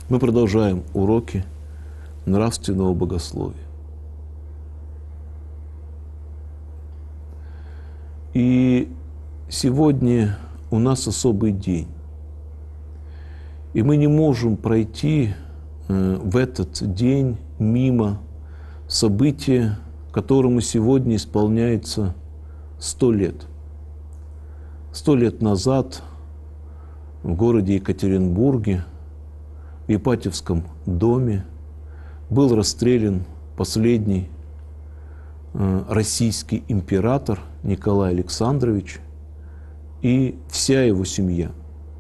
Мы продолжаем уроки нравственного богословия. И сегодня у нас особый день. И мы не можем пройти в этот день мимо события, которому сегодня исполняется 100 лет. 100 лет назад в городе Екатеринбурге, в Ипатьевском доме, был расстрелян последний российский император Николай Александрович и вся его семья.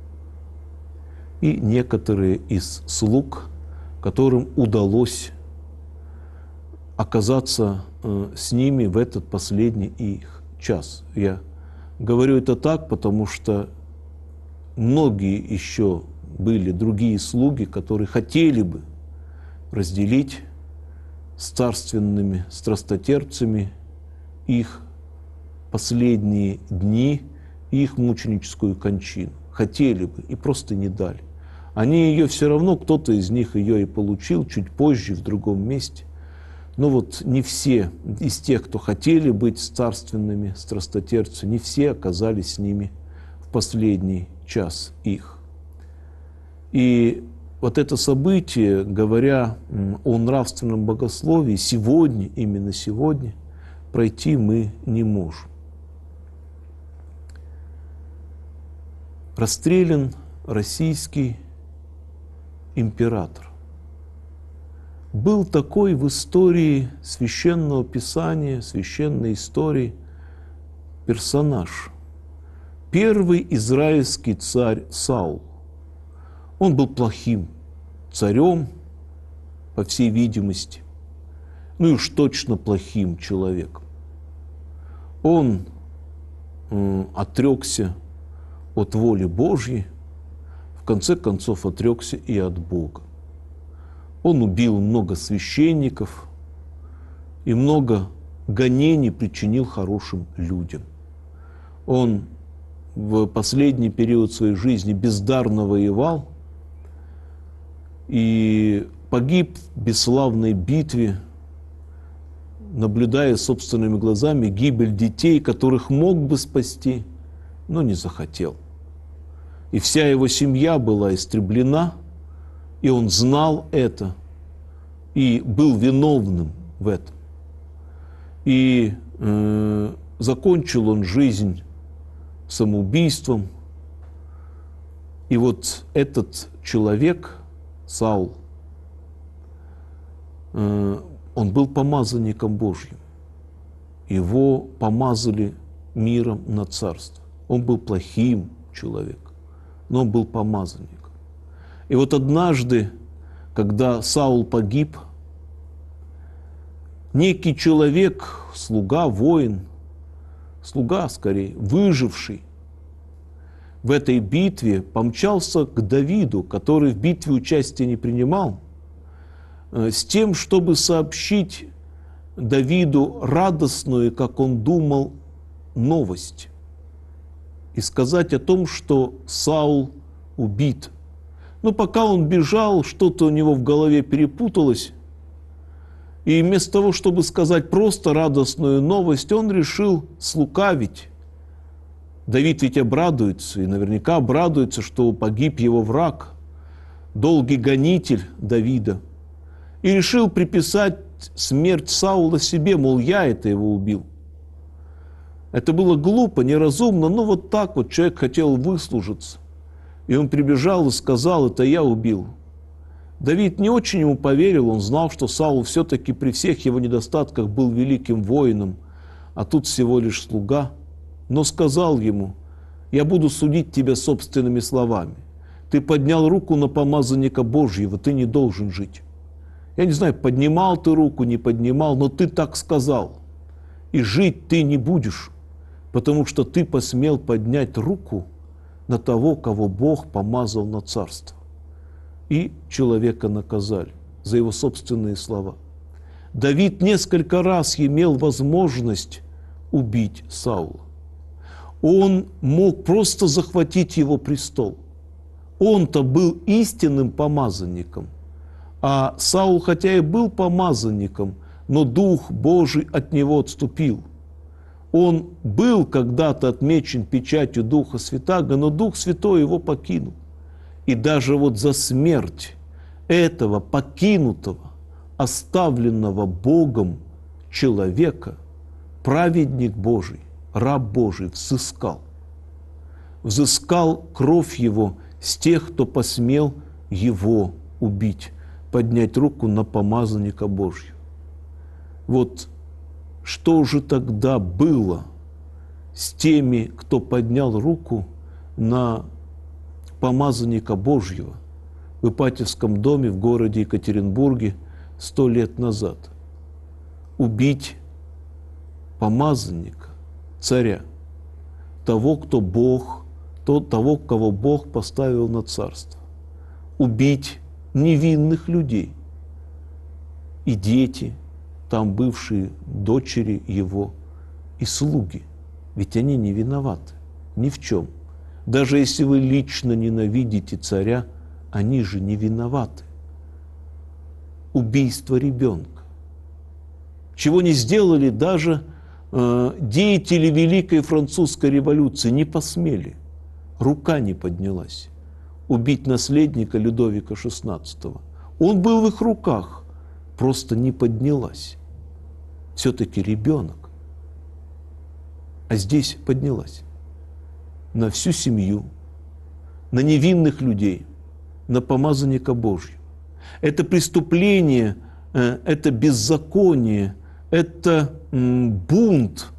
И некоторые из слуг, которым удалось оказаться с ними в этот последний их час. Я говорю это так, потому что многие еще были другие слуги, которые хотели бы разделить с царственными страстотерпцами их последние дни, их мученическую кончину. Хотели бы и просто не дали. Они ее все равно, кто-то из них ее и получил чуть позже в другом месте. Но вот не все из тех, кто хотели быть с царственными страстотерпцами, не все оказались с ними в последний час их. И вот это событие, говоря о нравственном богословии, сегодня, именно сегодня, пройти мы не можем. Расстрелян российский император. Был такой в истории Священного Писания, священной истории персонаж. Первый израильский царь Саул. Он был плохим царем, по всей видимости, ну и уж точно плохим человеком. Он отрекся от воли Божьей, в конце концов отрекся и от Бога. Он убил много священников и много гонений причинил хорошим людям. Он в последний период своей жизни бездарно воевал и погиб в бесславной битве, наблюдая собственными глазами гибель детей, которых мог бы спасти, но не захотел. И вся его семья была истреблена, и он знал это, и был виновным в этом. И закончил он жизнь самоубийством. И вот этот человек, Саул, он был помазанником Божьим. Его помазали миром на царство. Он был плохим человеком, но он был помазанником. И вот однажды, когда Саул погиб, некий человек, слуга, воин, слуга скорее, выживший в этой битве, помчался к Давиду, который в битве участия не принимал, с тем, чтобы сообщить Давиду радостную, как он думал, новость. И сказать о том, что Саул убит. Но пока он бежал, что-то у него в голове перепуталось. И вместо того, чтобы сказать просто радостную новость, он решил слукавить. Давид ведь обрадуется, и наверняка обрадуется, что погиб его враг, долгий гонитель Давида. И решил приписать смерть Саула себе, мол, я это его убил. Это было глупо, неразумно, но вот так вот человек хотел выслужиться. И он прибежал и сказал, это я убил. Давид не очень ему поверил, он знал, что Саул все-таки при всех его недостатках был великим воином, а тут всего лишь слуга. Но сказал ему, я буду судить тебя собственными словами. Ты поднял руку на помазанника Божьего, ты не должен жить. Я не знаю, поднимал ты руку, не поднимал, но ты так сказал. И жить ты не будешь, потому что ты посмел поднять руку на того, кого Бог помазал на царство. И человека наказали за его собственные слова. Давид несколько раз имел возможность убить Саула. Он мог просто захватить его престол. Он-то был истинным помазанником, а Саул, хотя и был помазанником, но Дух Божий от него отступил. Он был когда-то отмечен печатью Духа Святаго, но Дух Святой его покинул. И даже вот за смерть этого покинутого, оставленного Богом человека праведник Божий, раб Божий взыскал. Взыскал кровь его с тех, кто посмел его убить, поднять руку на помазанника Божьего. Вот что же тогда было с теми, кто поднял руку на помазанника Божьего в Ипатьевском доме в городе Екатеринбурге 100 лет назад? Убить помазанника, царя, того, кто Бог, того, кого Бог поставил на царство. Убить невинных людей и дети, там бывшие дочери его и слуги. Ведь они не виноваты ни в чем. Даже если вы лично ненавидите царя, они же не виноваты. Убийство ребенка. Чего не сделали даже деятели Великой Французской революции, не посмели. Рука не поднялась. Убить наследника Людовика XVI. Он был в их руках, просто не поднялась. Все-таки ребенок. А здесь поднялась. На всю семью, на невинных людей, на помазанника Божьего. Это преступление, это беззаконие, это бунт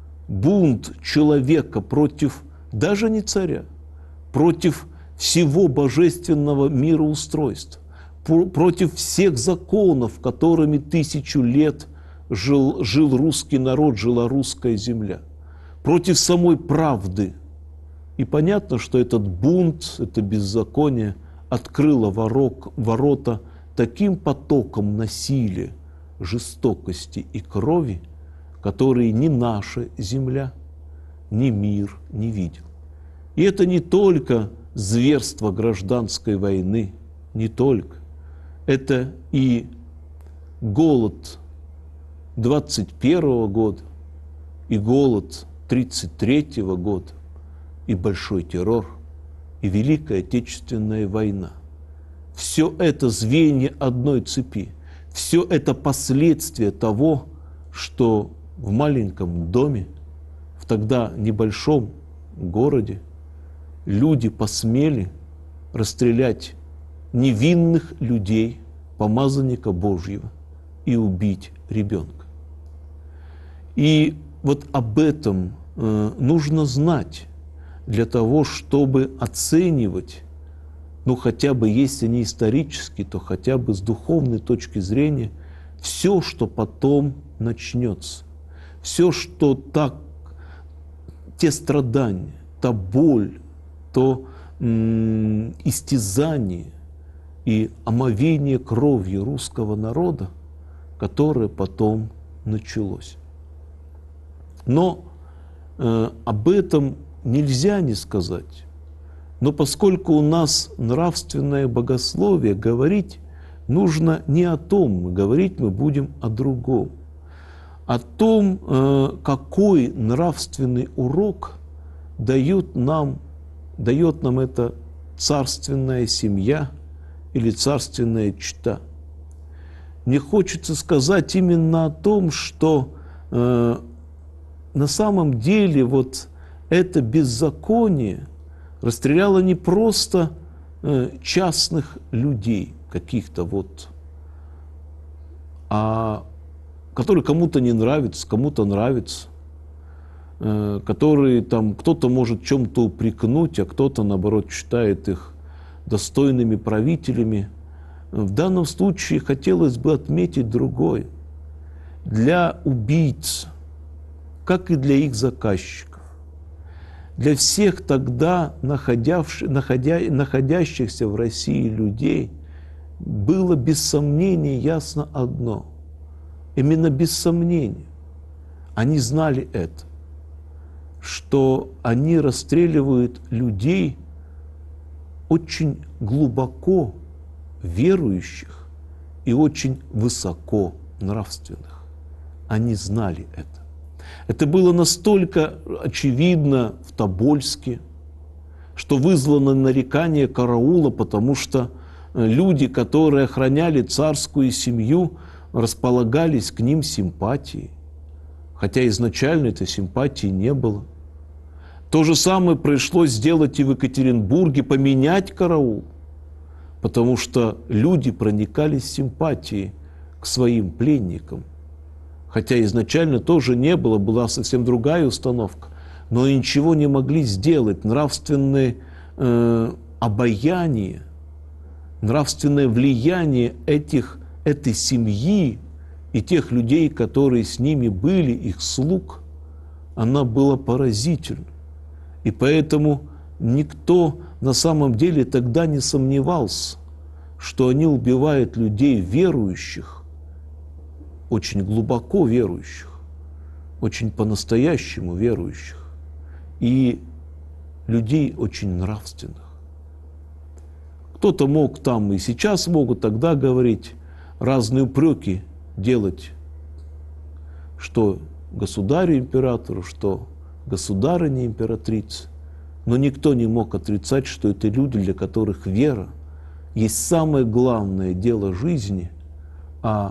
человека против даже не царя, против всего божественного мироустройства, против всех законов, которыми 1000 лет жил русский народ, жила русская земля, против самой правды. И понятно, что этот бунт, это беззаконие открыло ворота таким потоком насилия, жестокости и крови, которые ни наша земля, ни мир не видел. И это не только зверство гражданской войны, не только. Это и голод 21 года, и голод 33 года, и большой террор, и Великая Отечественная война. Все это звенья одной цепи. Все это последствия того, что в маленьком доме, в тогда небольшом городе, люди посмели расстрелять невинных людей, помазанника Божьего, и убить ребенка. И вот об этом нужно знать для того, чтобы оценивать, ну хотя бы, если не исторически, то хотя бы с духовной точки зрения, все, что потом начнется. Все, что те страдания, та боль, то истязание и омовение кровью русского народа, которое потом началось. Но об этом нельзя не сказать. Но поскольку у нас нравственное богословие, говорить нужно не о том, говорить мы будем о другом. О том, какой нравственный урок дает нам эта царственная семья или царственная чета. Мне хочется сказать именно о том, что на самом деле вот это беззаконие расстреляло не просто частных людей каких-то вот, которые кому-то не нравятся, кому-то нравятся, которые там кто-то может чем-то упрекнуть, а кто-то, наоборот, считает их достойными правителями. В данном случае хотелось бы отметить другое. Для убийц, как и для их заказчиков, для всех тогда находящихся в России людей было без сомнения ясно одно. Именно без сомнения. Они знали это, что они расстреливают людей очень глубоко верующих и очень высоко нравственных. Они знали это. Это было настолько очевидно в Тобольске, что вызвало нарекание караула, потому что люди, которые охраняли царскую семью, располагались к ним симпатией, хотя изначально этой симпатии не было. То же самое пришлось сделать и в Екатеринбурге, поменять караул, потому что люди проникались симпатией к своим пленникам. Хотя изначально тоже не было, была совсем другая установка, но ничего не могли сделать. Нравственное обаяние, нравственное влияние этой семьи и тех людей, которые с ними были, их слуг, оно было поразительно. И поэтому никто на самом деле тогда не сомневался, что они убивают людей верующих, очень глубоко верующих, очень по-настоящему верующих и людей очень нравственных. Кто-то мог там и сейчас могут тогда говорить, разные упреки делать, что государю-императору, что государыне-императрице, но никто не мог отрицать, что это люди, для которых вера есть самое главное дело жизни, а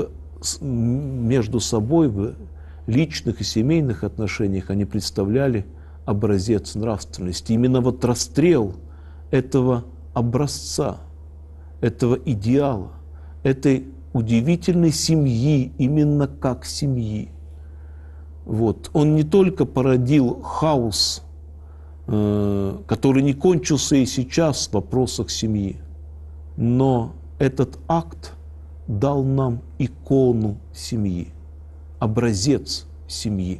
между собой в личных и семейных отношениях они представляли образец нравственности. Именно вот расстрел этого образца, этого идеала, этой удивительной семьи, именно как семьи. Вот. Он не только породил хаос, который не кончился и сейчас в вопросах семьи, но этот акт дал нам икону семьи, образец семьи.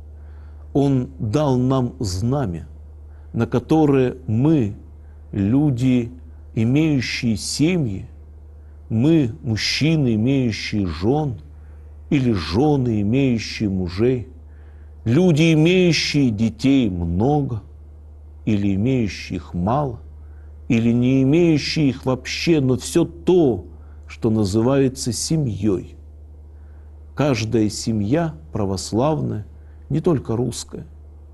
Он дал нам знамя, на которое мы, люди, имеющие семьи, мы, мужчины, имеющие жен, или жены, имеющие мужей, люди, имеющие детей много, или имеющие их мало, или не имеющие их вообще, но все то, что называется семьей. Каждая семья православная, не только русская,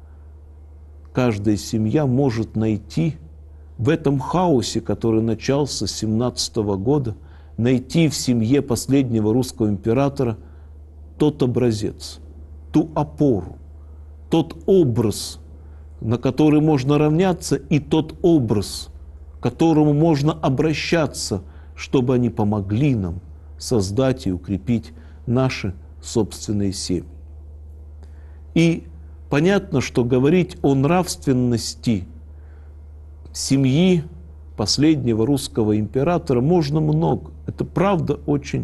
каждая семья может найти в этом хаосе, который начался с 17 года, найти в семье последнего русского императора тот образец, ту опору, тот образ, на который можно равняться, и тот образ, к которому можно обращаться, чтобы они помогли нам создать и укрепить наши собственные семьи. И понятно, что говорить о нравственности семьи последнего русского императора можно много. Это правда очень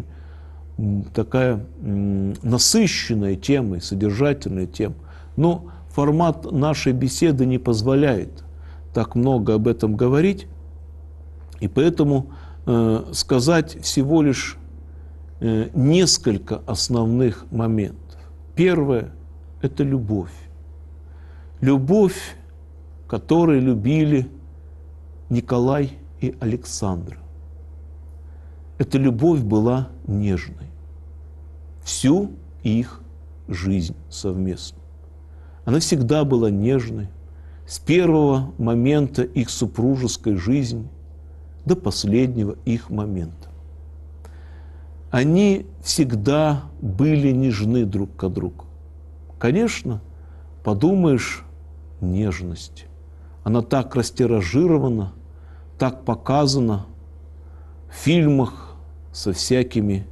такая насыщенная тема, содержательная тема. Но формат нашей беседы не позволяет так много об этом говорить, и поэтому сказать всего лишь несколько основных моментов. Первое – это любовь. Любовь, которой любили Николай и Александра. Эта любовь была нежной. Всю их жизнь совместно. Она всегда была нежной, с первого момента их супружеской жизни до последнего их момента. Они всегда были нежны друг к другу. Конечно, подумаешь, нежность. Она так растиражирована, так показана в фильмах со всякими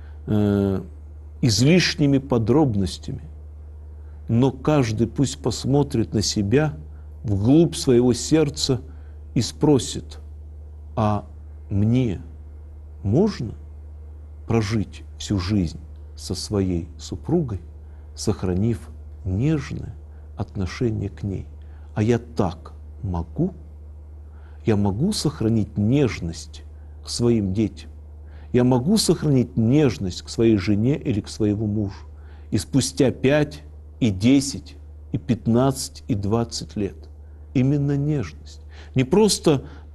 излишними подробностями. Но каждый пусть посмотрит на себя вглубь своего сердца и спросит, а мне можно прожить всю жизнь со своей супругой, сохранив нежное отношение к ней? А я так могу? Я могу сохранить нежность к своим детям? Я могу сохранить нежность к своей жене или к своему мужу? И спустя 5, и 10, и 15, и 20 лет. Именно нежность. Не просто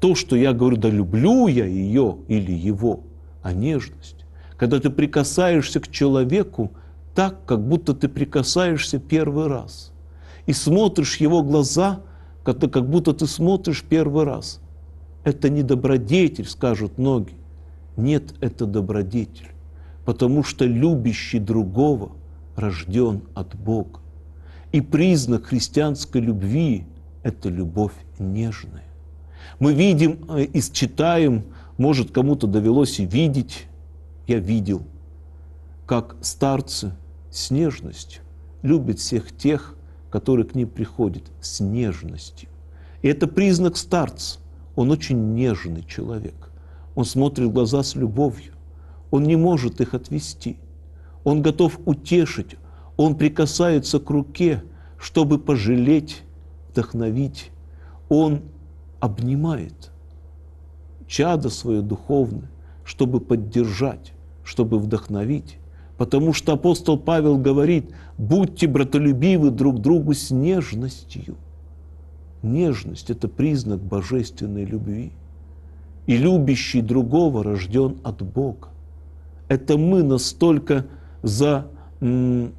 то, что я говорю, да люблю я ее или его, а нежность. Когда ты прикасаешься к человеку так, как будто ты прикасаешься первый раз. И смотришь в его глаза, как будто ты смотришь первый раз. Это не добродетель, скажут многие. Нет, это добродетель. Потому что любящий другого рожден от Бога. И признак христианской любви – это любовь нежная. Мы видим и читаем, может, кому-то довелось и видеть, я видел, как старцы с нежностью любят всех тех, которые к ним приходят, с нежностью. И это признак старца. Он очень нежный человек. Он смотрит в глаза с любовью. Он не может их отвести. Он готов утешить. Он прикасается к руке, чтобы пожалеть, вдохновить. Он обнимает чадо свое духовное, чтобы поддержать, чтобы вдохновить. Потому что апостол Павел говорит: будьте братолюбивы друг другу с нежностью. Нежность – это признак божественной любви. И любящий другого рожден от Бога. Это мы настолько затерли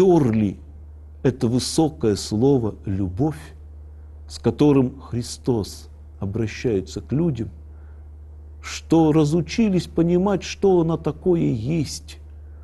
это высокое слово «любовь», с которым Христос обращается к людям, что разучились понимать, что оно такое есть.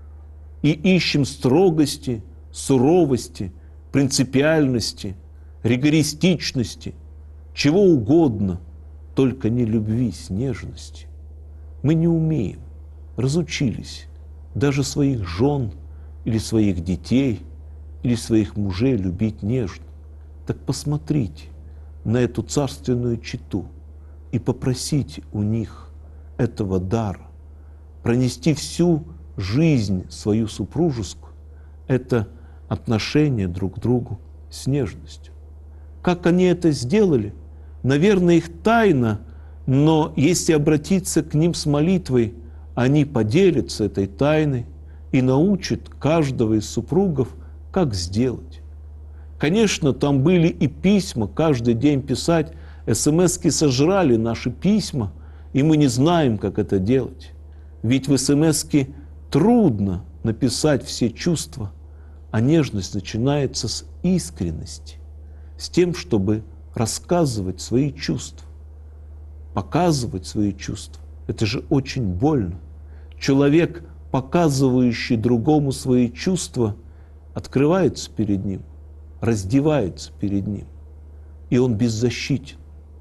И ищем строгости, суровости, принципиальности, ригористичности, чего угодно, только не любви с нежностью. Мы не умеем, разучились даже своих жен или своих детей, или своих мужей любить нежно. Так посмотрите на эту царственную чету и попросите у них этого дара, пронести всю жизнь свою супружескую, это отношение друг к другу с нежностью. Как они это сделали? Наверное, их тайна, но если обратиться к ним с молитвой, они поделятся этой тайной и научат каждого из супругов, как сделать. Конечно, там были и письма, каждый день писать. СМС-ки сожрали наши письма, и мы не знаем, как это делать. Ведь в СМС-ке трудно написать все чувства, а нежность начинается с искренности, с тем, чтобы рассказывать свои чувства, показывать свои чувства. Это же очень больно. Человек, показывающий другому свои чувства, открывается перед ним, раздевается перед ним, и он беззащитен.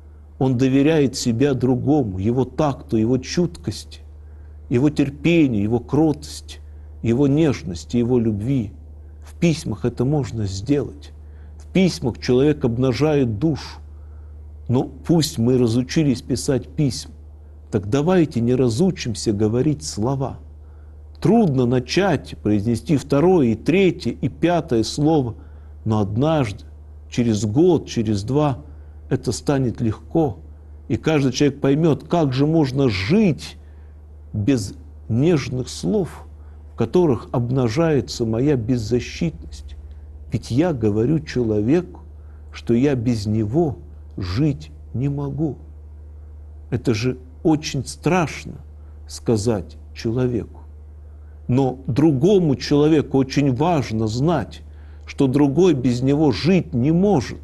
Он доверяет себя другому, его такту, его чуткости, его терпению, его кротости, его нежности, его любви. В письмах это можно сделать. В письмах человек обнажает душу. Но пусть мы разучились писать письма, так давайте не разучимся говорить слова. Трудно начать произнести второе, и третье, и пятое слово, но однажды, через год, через два, это станет легко, и каждый человек поймет, как же можно жить без нежных слов, в которых обнажается моя беззащитность. Ведь я говорю человеку, что я без него жить не могу. Это же очень страшно сказать человеку. Но другому человеку очень важно знать, что другой без него жить не может.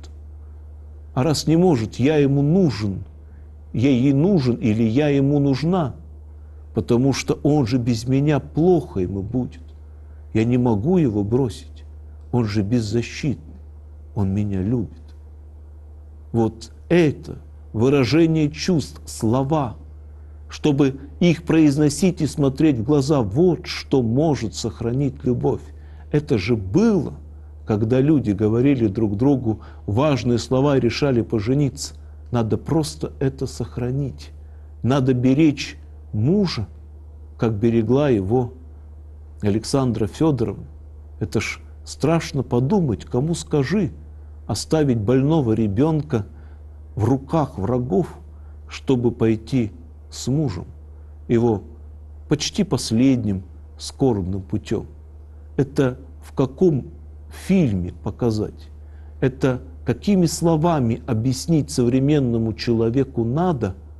А раз не может, я ему нужен, я ей нужен или я ему нужна, потому что он же без меня плохо ему будет. Я не могу его бросить, он же беззащитный, он меня любит. Вот это выражение чувств, слова, чтобы их произносить и смотреть в глаза, вот что может сохранить любовь. Это же было, когда люди говорили друг другу важные слова и решали пожениться. Надо просто это сохранить. Надо беречь мужа, как берегла его Александра Федоровна. Это ж страшно подумать, кому скажи, оставить больного ребенка в руках врагов, чтобы пойти с мужем, его почти последним скорбным путем. Это в каком фильме показать? Это какими словами объяснить современному человеку надо,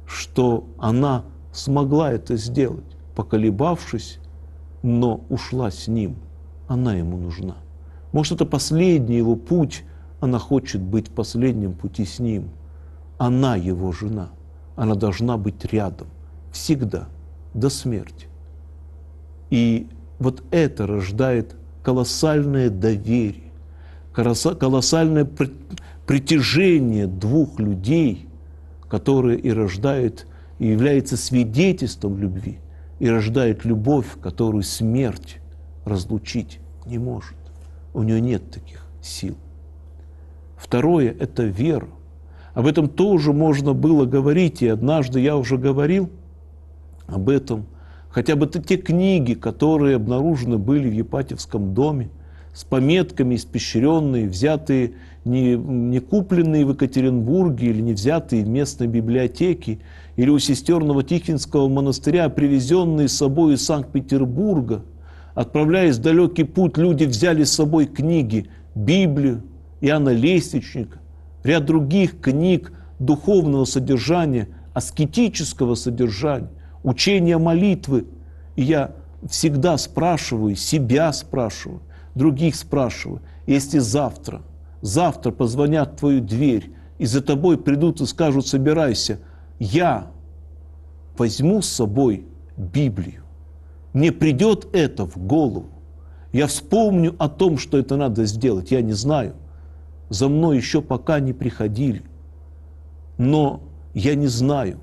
что она смогла это сделать, поколебавшись, но ушла с ним. Она ему нужна. Может, это последний его путь, она хочет быть в последнем пути с ним. Она его жена. Она должна быть рядом. Всегда. До смерти. И вот это рождает колоссальное доверие, колоссальное притяжение двух людей, которое и рождает, и является свидетельством любви, и рождает любовь, которую смерть разлучить не может. У нее нет таких сил. Второе – это вера. Об этом тоже можно было говорить, и однажды я уже говорил об этом. Хотя бы те книги, которые обнаружены были в Епатьевском доме, с пометками испещренные, взятые, не купленные в Екатеринбурге или не взятые в местной библиотеке, или у сестер Новотихвинского монастыря, а привезенные с собой из Санкт-Петербурга. Отправляясь в далекий путь, люди взяли с собой книги, Библию, Иоанна Лествичника, ряд других книг духовного содержания, аскетического содержания, учения молитвы. И я всегда спрашиваю, себя спрашиваю, других спрашиваю, если завтра позвонят в твою дверь, и за тобой придут и скажут: собирайся, я возьму с собой Библию. Мне придет это в голову. Я вспомню о том, что это надо сделать. Я не знаю. За мной еще пока не приходили. Но я не знаю,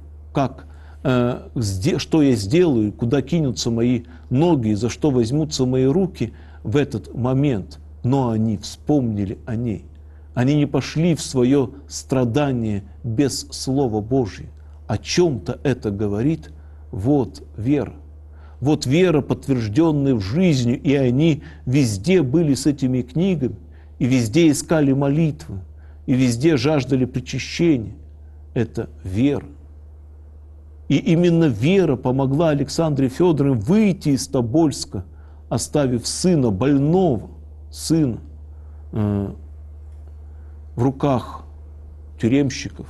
что я сделаю, куда кинутся мои ноги, и за что возьмутся мои руки в этот момент. Но они вспомнили о ней. Они не пошли в свое страдание без Слова Божьего. О чем-то это говорит. Вот вера. Вот вера, подтвержденная в жизни, и они везде были с этими книгами, и везде искали молитвы, и везде жаждали причащения. Это вера. И именно вера помогла Александре Федоровне выйти из Тобольска, оставив сына, больного сына, в руках тюремщиков.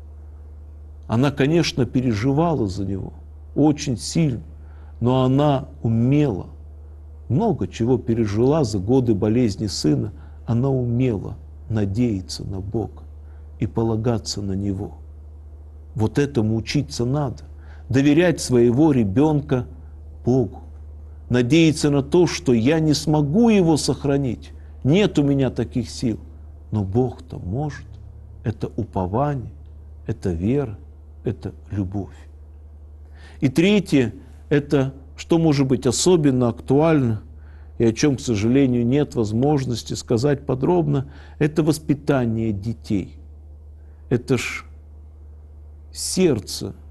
Она, конечно, переживала за него очень сильно, но она умела, много чего пережила за годы болезни сына, она умела надеяться на Бога и полагаться на Него. Вот этому учиться надо. Доверять своего ребенка Богу. Надеяться на то, что я не смогу его сохранить. Нет у меня таких сил. Но Бог-то может. Это упование, это вера, это любовь. И третье, это, что может быть особенно актуально, и о чем, к сожалению, нет возможности сказать подробно, это воспитание детей. Это ж сердце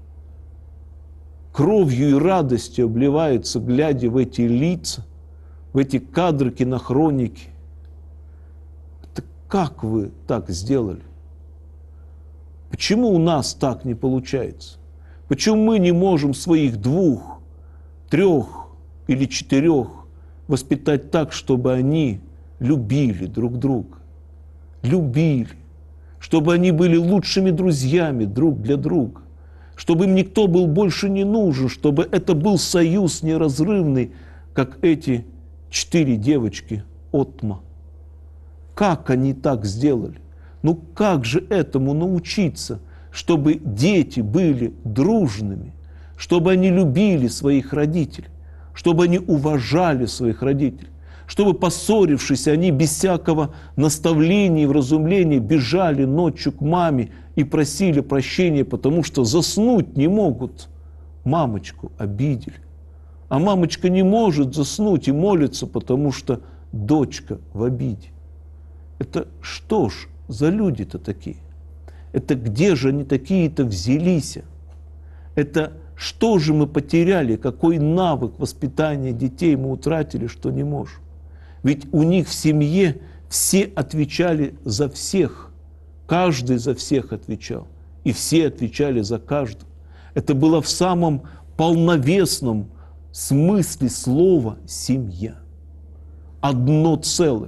кровью и радостью обливается, глядя в эти лица, в эти кадры кинохроники. Это как вы так сделали? Почему у нас так не получается? Почему мы не можем своих 2, 3 или 4 воспитать так, чтобы они любили друг друга? Любили. Чтобы они были лучшими друзьями друг для друга. Чтобы им никто был больше не нужен. Чтобы это был союз неразрывный, как эти 4 девочки Отма. Как они так сделали? Ну как же этому научиться, чтобы дети были дружными, чтобы они любили своих родителей, чтобы они уважали своих родителей, чтобы, поссорившись, они без всякого наставления и вразумления бежали ночью к маме и просили прощения, потому что заснуть не могут. Мамочку обидели. А мамочка не может заснуть и молится, потому что дочка в обиде. Это что ж за люди-то такие? Это где же они такие-то взялись? Это что же мы потеряли? Какой навык воспитания детей мы утратили, что не можем? Ведь у них в семье все отвечали за всех. Каждый за всех отвечал. И все отвечали за каждого. Это было в самом полновесном смысле слова «семья». Одно целое.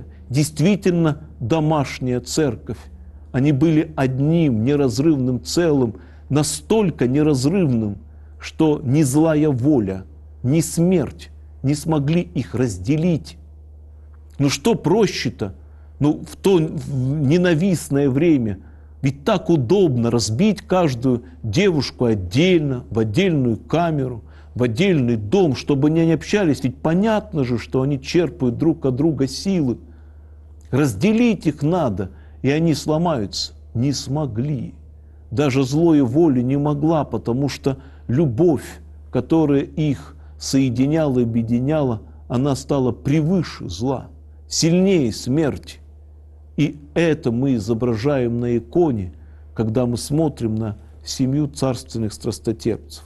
Действительно домашняя церковь. Они были одним неразрывным целым, настолько неразрывным, что ни злая воля, ни смерть не смогли их разделить. Ну что проще-то? Ну в то ненавистное время ведь так удобно разбить каждую девушку отдельно, в отдельную камеру, в отдельный дом, чтобы они не общались. Ведь понятно же, что они черпают друг от друга силы. Разделить их надо, и они сломаются. Не смогли. Даже злая воля не могла, потому что любовь, которая их соединяла и объединяла, она стала превыше зла, сильнее смерти. И это мы изображаем на иконе, когда мы смотрим на семью царственных страстотерпцев.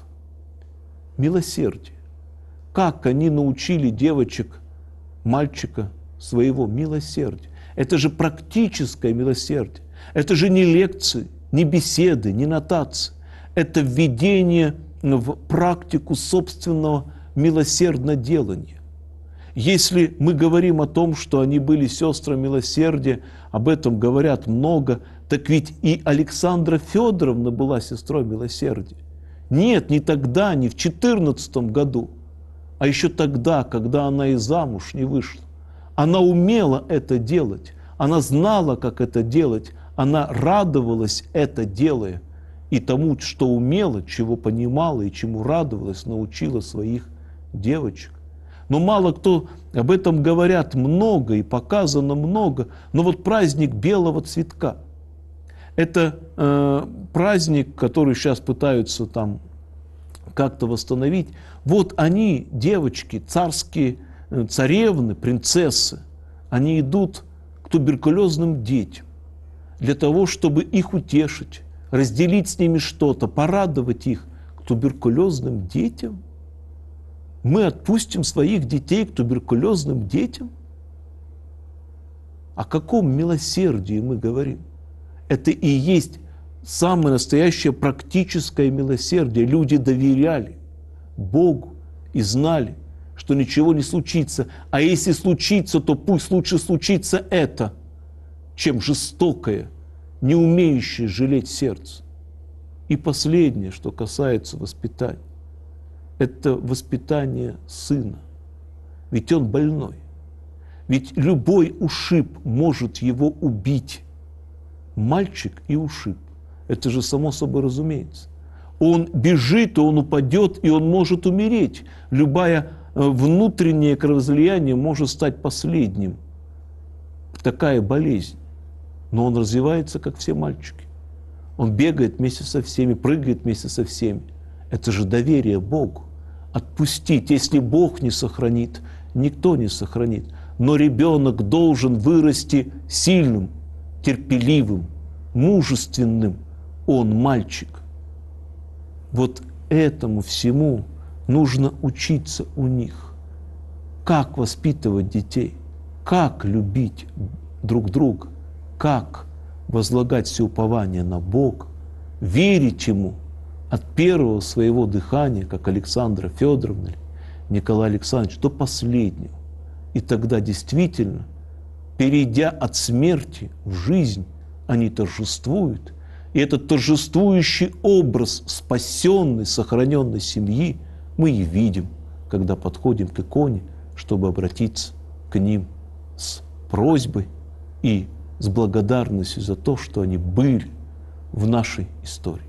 Милосердие. Как они научили девочек, мальчика своего милосердия. Это же практическое милосердие. Это же не лекции, не беседы, не нотации. Это введение в практику собственного милосердноделания. Если мы говорим о том, что они были сестрами милосердия, об этом говорят много, так ведь и Александра Федоровна была сестрой милосердия. Нет, не тогда, не в 14 году, а еще тогда, когда она и замуж не вышла. Она умела это делать, она знала, как это делать, она радовалась это делая. И тому, что умела, чего понимала и чему радовалась, научила своих девочек. Но мало кто об этом говорят много и показано много. Но вот праздник белого цветка – это праздник, который сейчас пытаются там как-то восстановить. Вот они, девочки, царские царевны, принцессы, они идут к туберкулезным детям для того, чтобы их утешить, разделить с ними что-то, порадовать их. К туберкулезным детям? Мы отпустим своих детей к туберкулезным детям? О каком милосердии мы говорим? Это и есть самое настоящее практическое милосердие. Люди доверяли Богу и знали, что ничего не случится. А если случится, то пусть лучше случится это, чем жестокое, не умеющее жалеть сердце. И последнее, что касается воспитания, это воспитание сына. Ведь он больной. Ведь любой ушиб может его убить. Мальчик и ушиб. Это же само собой разумеется. Он бежит, и он упадет, и он может умереть. Любое внутреннее кровоизлияние может стать последним. Такая болезнь. Но он развивается, как все мальчики. Он бегает вместе со всеми, прыгает вместе со всеми. Это же доверие Богу. Отпустить. Если Бог не сохранит, никто не сохранит. Но ребенок должен вырасти сильным, терпеливым, мужественным. Он мальчик. Вот этому всему нужно учиться у них. Как воспитывать детей, как любить друг друга, как возлагать все упование на Бога, верить Ему от первого своего дыхания, как Александра Федоровна или Николай Александрович, до последнего. И тогда действительно, перейдя от смерти в жизнь, они торжествуют. И этот торжествующий образ спасенной, сохраненной семьи мы и видим, когда подходим к иконе, чтобы обратиться к ним с просьбой и с благодарностью за то, что они были в нашей истории.